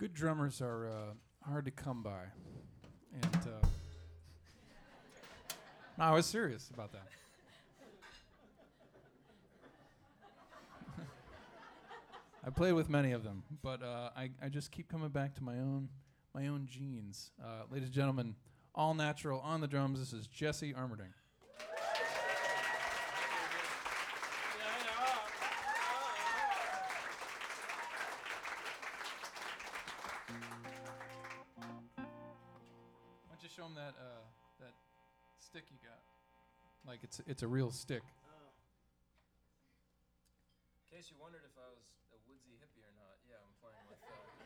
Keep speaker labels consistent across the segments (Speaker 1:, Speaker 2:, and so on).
Speaker 1: Good drummers are hard to come by, and no, I was serious about that. I played with many of them, but I just keep coming back to my own genes. Ladies and gentlemen, all natural on the drums. This is Jesse Armerding. Why don't you show him that that stick you got? Like it's a real stick.
Speaker 2: In case you wondered if I was a woodsy hippie or not, yeah, I'm playing with.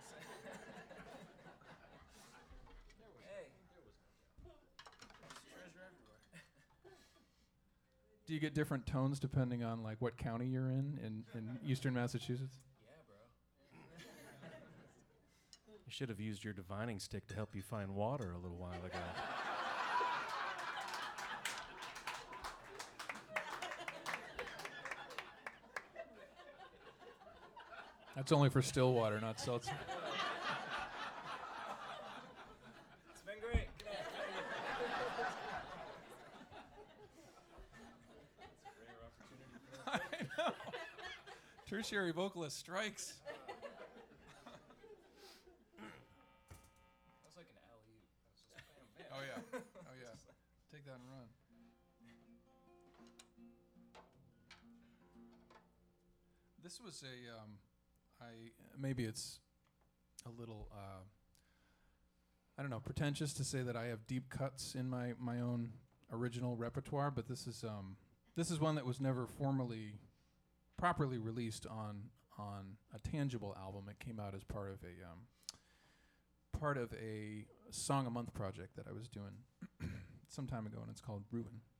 Speaker 2: Hey, there's treasure everywhere.
Speaker 1: Do you get different tones depending on like what county you're in eastern Massachusetts?
Speaker 2: Yeah, bro.
Speaker 3: You should have used your divining stick to help you find water a little while ago.
Speaker 1: That's only for still water, not seltzer.
Speaker 2: It's been great. Good night. It's a rare opportunity for us.
Speaker 1: I know. Tertiary vocalist strikes.
Speaker 2: That was like an alley-oop. That was just bam, bam.
Speaker 1: Oh yeah. Oh yeah. Take that and run. This was a maybe it's a little I don't know, pretentious to say that I have deep cuts in my own original repertoire, but this is one that was never properly released on a tangible album. It came out as part of a song a month project that I was doing some time ago, and it's called Ruin.